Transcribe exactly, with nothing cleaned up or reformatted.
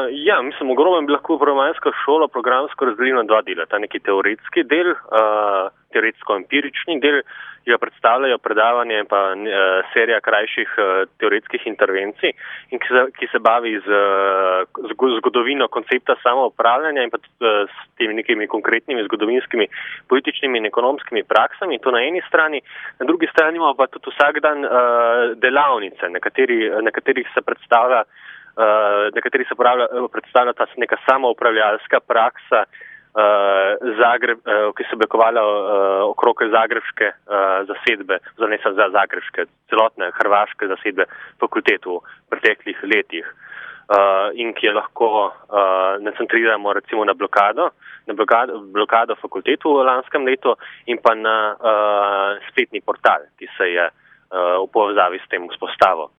Uh, ja, mislim, ogromno bi lahko programsko šolo programsko razdelili na dva dela. Ta neki teoretski del, uh, teoretsko-empirični del, ki ga predstavljajo predavanje in pa uh, serija krajših uh, teoretskih intervencij, in ki se, ki se bavi z, z zgodovino koncepta samoupravljanja in pa tudi uh, s temi nekimi konkretnimi zgodovinskimi, političnimi in ekonomskimi praksami. To na eni strani, na drugi strani imamo pa tudi vsak dan uh, delavnice, na, kateri, na katerih se predstavlja Uh, na kateri se predstavlja ta neka samoupravljalska praksa, uh, Zagreb, uh, ki se oblikovala uh, okrog zagrebške uh, zasedbe, ne samo za zagrebške, celotne hrvaške zasedbe fakultet v preteklih letih. Uh, in ki je lahko uh, nacentriramo recimo na blokado, na blokado, blokado fakultet v lanskem letu in pa na uh, spletni portal, ki se je uh, v povezavi s tem vzpostavil.